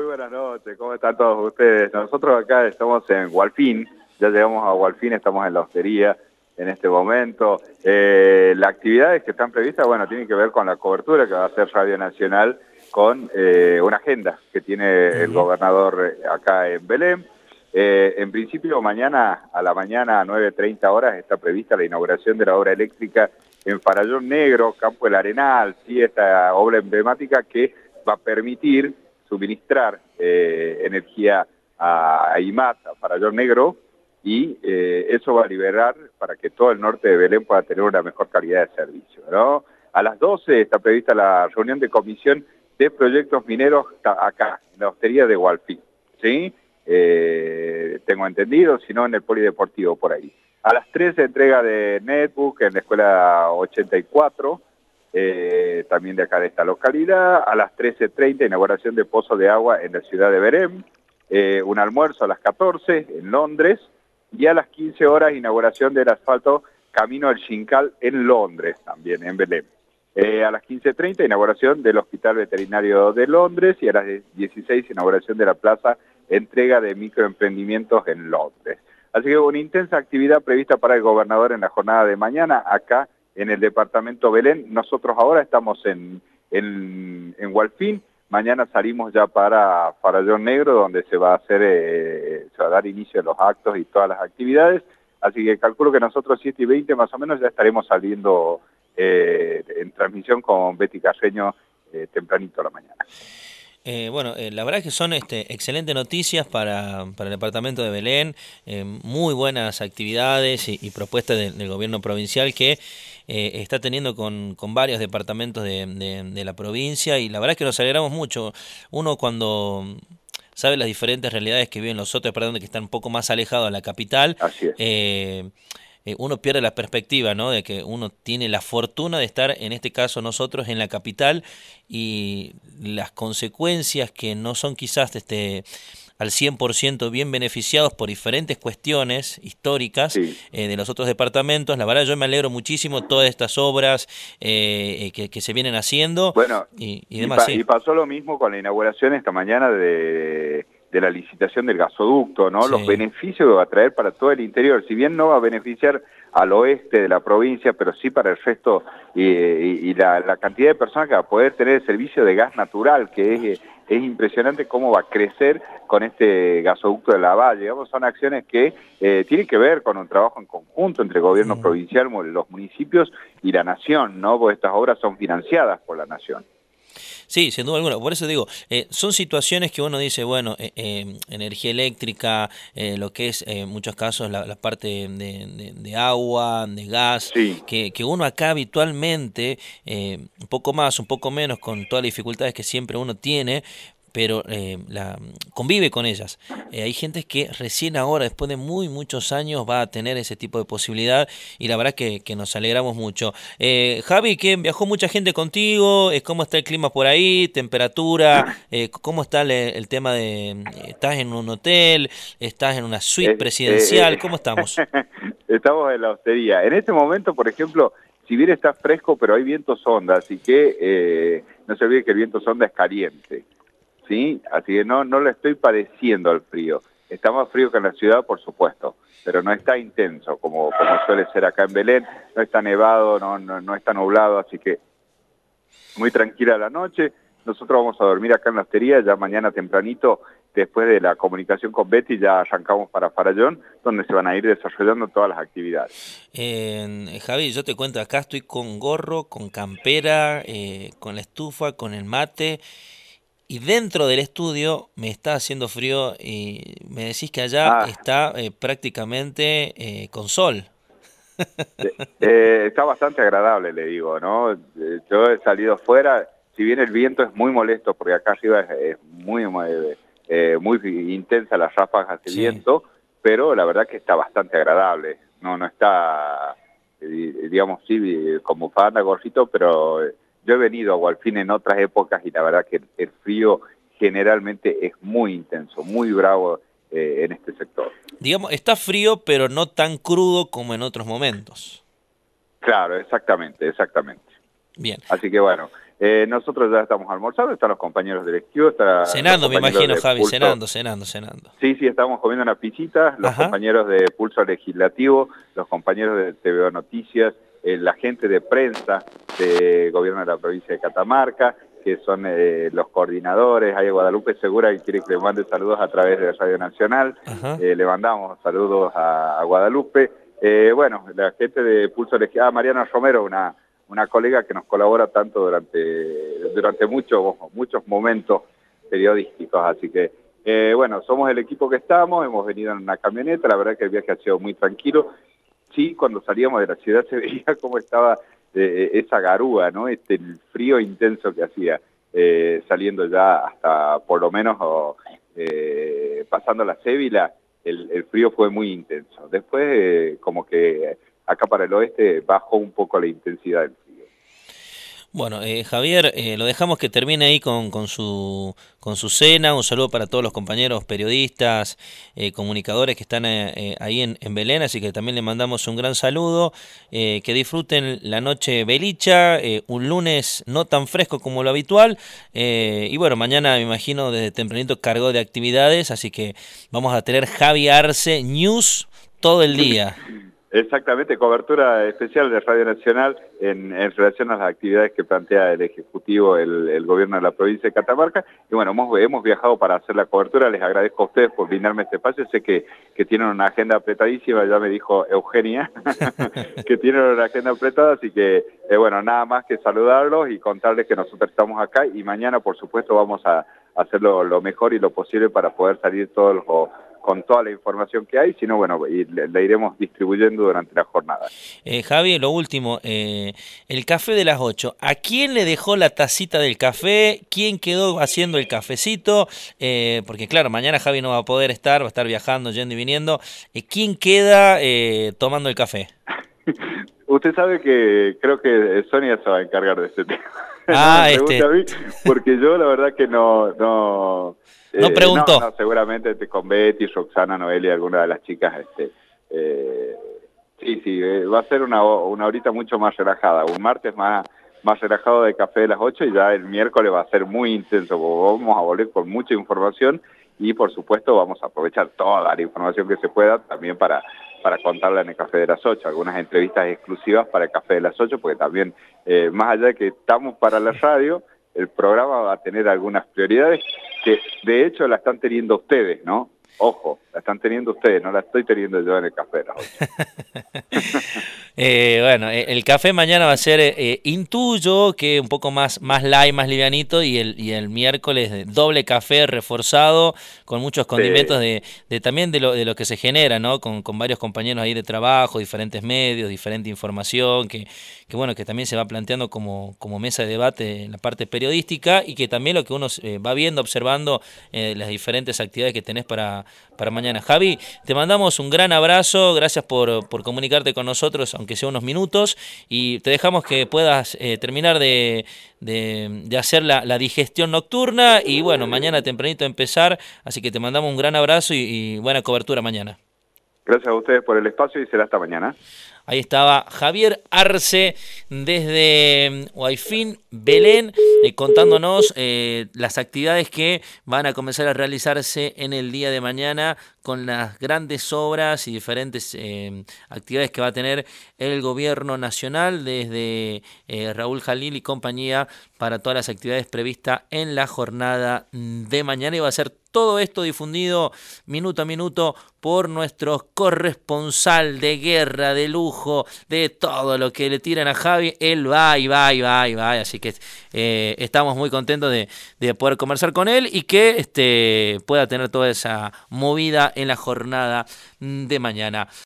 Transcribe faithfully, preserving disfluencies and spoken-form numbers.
buenas noches, ¿cómo están todos ustedes? Nosotros acá estamos en Hualfín, ya llegamos a Hualfín, estamos en la hostería en este momento. Eh, las actividades que están previstas, bueno, tienen que ver con la cobertura que va a hacer Radio Nacional con eh, una agenda que tiene el gobernador acá en Belén. Eh, en principio, mañana a la mañana a nueve treinta horas está prevista la inauguración de la obra eléctrica en Farallón Negro, Campo del Arenal, ¿sí? Esta obra emblemática que va a permitir suministrar eh, energía a, a I M A T, a Farallón Negro, y eh, eso va a liberar para que todo el norte de Belén pueda tener una mejor calidad de servicio, ¿no? A las doce está prevista la reunión de comisión de proyectos mineros acá, en la hostería de Hualfín, ¿sí? Eh, tengo entendido, si no en el polideportivo por ahí. A las trece entrega de netbook en la escuela ochenta y cuatro, eh, también de acá de esta localidad. A las trece treinta inauguración de pozo de agua en la ciudad de Belén, eh, un almuerzo a las catorce en Londres, y a las quince horas inauguración del asfalto Camino del Xincal en Londres, también en Belén. Eh, a las quince treinta inauguración del Hospital Veterinario de Londres, y a las dieciséis inauguración de la plaza entrega de microemprendimientos en Londres. Así que una intensa actividad prevista para el gobernador en la jornada de mañana acá en el departamento Belén. Nosotros ahora estamos en, en, en Hualfín. Mañana salimos ya para Farallón Negro, donde se va a hacer, eh, se va a dar inicio a los actos y todas las actividades. Así que calculo que nosotros siete y veinte más o menos ya estaremos saliendo eh, en transmisión con Betty Carreño eh, tempranito a la mañana. Eh, bueno, eh, la verdad es que son este, excelentes noticias para, para el departamento de Belén, eh, muy buenas actividades y, y propuestas de, del gobierno provincial que eh, está teniendo con, con varios departamentos de, de, de la provincia, y la verdad es que nos alegramos mucho. Uno cuando sabe las diferentes realidades que viven los otros departamentos que están un poco más alejados de la capital, Así es. eh, Eh, uno pierde la perspectiva, ¿no? De que uno tiene la fortuna de estar, en este caso nosotros, en la capital, y las consecuencias que no son quizás este, al cien por ciento bien beneficiados por diferentes cuestiones históricas Sí. eh, de los otros departamentos. La verdad yo me alegro muchísimo todas estas obras eh, que, que se vienen haciendo Bueno, y, y y, demás. pa Sí. y pasó lo mismo con la inauguración esta mañana de, de la licitación del gasoducto, ¿no? Sí. Los beneficios que va a traer para todo el interior, si bien no va a beneficiar al oeste de la provincia, pero sí para el resto, y, y, y la, la cantidad de personas que va a poder tener el servicio de gas natural, que es, es impresionante cómo va a crecer con este gasoducto de la Valle. Digamos, son acciones que eh, tienen que ver con un trabajo en conjunto entre el gobierno Mm. provincial, los municipios y la nación, ¿no? Porque estas obras son financiadas por la nación. Sí, sin duda alguna. Por eso digo, eh, son situaciones que uno dice, bueno, eh, eh, energía eléctrica, eh, lo que es eh, en muchos casos la, la parte de, de, de agua, de gas, Sí. que, que uno acá habitualmente, eh, un poco más, un poco menos, con todas las dificultades que siempre uno tiene, pero eh, la, convive con ellas. Eh, hay gente que recién ahora, después de muy muchos años, va a tener ese tipo de posibilidad, y la verdad que, que nos alegramos mucho. Eh, Javi, que viajó mucha gente contigo, eh, ¿cómo está el clima por ahí? ¿Temperatura? Eh, ¿Cómo está el, el tema de... ¿Estás en un hotel? ¿Estás en una suite Eh, presidencial? eh, ¿Cómo estamos? Estamos en la hostería. En este momento, por ejemplo, si bien está fresco, pero hay viento sonda, así que eh, no se olvide que el viento sonda es caliente, ¿sí? Así que no, no le estoy padeciendo al frío. Está más frío que en la ciudad, por supuesto, pero no está intenso como, como suele ser acá en Belén. No está nevado, no, no, no está nublado, así que muy tranquila la noche. Nosotros vamos a dormir acá en la hostería, ya mañana tempranito, después de la comunicación con Betty, ya arrancamos para Farallón, donde se van a ir desarrollando todas las actividades. Eh, Javi, yo te cuento, acá estoy con gorro, con campera, eh, con la estufa, con el mate, y dentro del estudio me está haciendo frío, y me decís que allá Ah, está eh, prácticamente eh, con sol. eh, eh, está bastante agradable, le digo, ¿no? Eh, yo he salido fuera, si bien el viento es muy molesto, porque acá arriba es, es muy, muy, eh, muy intensa las ráfagas de Sí. viento, pero la verdad que está bastante agradable. No, no está, eh, digamos, sí, como bufanda, gorrito, pero yo he venido a Hualfín en otras épocas y la verdad que el frío generalmente es muy intenso, muy bravo eh, en este sector. Digamos, está frío, pero no tan crudo como en otros momentos. Claro, exactamente, exactamente. Bien. Así que bueno, Eh, nosotros ya estamos almorzando, están los compañeros del Esquio, está cenando, me imagino, Javi, Pulso. cenando, cenando, cenando. Sí, sí, estamos comiendo una pisita, los Ajá. compañeros de Pulso Legislativo, los compañeros de T V O Noticias, eh, la gente de prensa de Gobierno de la provincia de Catamarca, que son eh, los coordinadores. Hay Guadalupe Segura que quiere que le mande saludos a través de Radio Nacional. Eh, le mandamos saludos a, a Guadalupe. Eh, bueno, la gente de Pulso Legislativo, ah, Mariana Romero, una... una colega que nos colabora tanto durante, durante muchos, muchos momentos periodísticos, así que, eh, bueno, somos el equipo que estamos, hemos venido en una camioneta, la verdad que el viaje ha sido muy tranquilo. Sí, cuando salíamos de la ciudad se veía cómo estaba eh, esa garúa, ¿no? Este, el frío intenso que hacía, eh, saliendo ya hasta, por lo menos, o, eh, pasando la Cébila, el, el frío fue muy intenso. Después, eh, como que acá para el oeste bajó un poco la intensidad del frío. Bueno, eh, Javier, eh, lo dejamos que termine ahí con, con, su, con su cena. Un saludo para todos los compañeros periodistas, eh, comunicadores que están eh, eh, ahí en, en Belén, así que también le mandamos un gran saludo. Eh, que disfruten la noche belicha, eh, un lunes no tan fresco como lo habitual. Eh, y bueno, mañana me imagino desde tempranito cargó de actividades, así que vamos a tener Javi Arce News todo el día. Exactamente, cobertura especial de Radio Nacional en, en relación a las actividades que plantea el Ejecutivo, el, el Gobierno de la provincia de Catamarca. Y bueno, hemos, hemos viajado para hacer la cobertura. Les agradezco a ustedes por brindarme este espacio. Sé que, que tienen una agenda apretadísima, ya me dijo Eugenia, que tienen una agenda apretada, así que, eh, bueno, nada más que saludarlos y contarles que nosotros estamos acá y mañana, por supuesto, vamos a hacer lo, lo mejor y lo posible para poder salir todos los... con toda la información que hay, sino bueno, y la, la iremos distribuyendo durante la jornada. Eh, Javi, lo último, eh, el café de las ocho, ¿a quién le dejó la tacita del café? ¿Quién quedó haciendo el cafecito? Eh, porque claro, mañana Javi no va a poder estar, va a estar viajando, yendo y viniendo. Eh, ¿Quién queda eh, tomando el café? Usted sabe que creo que Sonia se va a encargar de ese tema. Ah, no me este... a mí, porque yo la verdad que no... no No eh, preguntó. No, no, seguramente este, con Betty, Roxana, Noelia, alguna de las chicas, este, eh, sí, sí, eh, va a ser una, una horita mucho más relajada, un martes más, más relajado de café de las ocho y ya el miércoles va a ser muy intenso, porque vamos a volver con mucha información y por supuesto vamos a aprovechar toda la información que se pueda también para, para contarla en el café de las ocho, algunas entrevistas exclusivas para el café de las ocho, porque también, eh, más allá de que estamos para la radio, el programa va a tener algunas prioridades que de hecho la están teniendo ustedes, ¿no? Ojo, la están teniendo ustedes, no la estoy teniendo yo en el café. ¿No? eh, bueno, el café mañana va a ser, eh, intuyo que un poco más, más light, más livianito, y el, y el miércoles doble café reforzado, con muchos condimentos sí. de, de también de lo, de lo que se genera, ¿no? Con, con varios compañeros ahí de trabajo, diferentes medios, diferente información, que, que bueno, que también se va planteando como, como mesa de debate en la parte periodística, y que también lo que uno eh, va viendo, observando eh, las diferentes actividades que tenés para para mañana. Javi, te mandamos un gran abrazo, gracias por, por comunicarte con nosotros, aunque sea unos minutos, y te dejamos que puedas eh, terminar de, de, de hacer la, la digestión nocturna, y bueno, mañana tempranito empezar, así que te mandamos un gran abrazo y, y buena cobertura mañana. Gracias a ustedes por el espacio y será hasta mañana. Ahí estaba Javier Arce desde Huayfín, Belén, eh, contándonos eh, las actividades que van a comenzar a realizarse en el día de mañana con las grandes obras y diferentes eh, actividades que va a tener el gobierno nacional desde eh, Raúl Jalil y compañía para todas las actividades previstas en la jornada de mañana, y va a ser todo esto difundido minuto a minuto por nuestro corresponsal de guerra, de lujo, de todo lo que le tiran a Javi. Él va y va y va y va, así que eh, estamos muy contentos de, de poder conversar con él y que este, pueda tener toda esa movida en la jornada de mañana.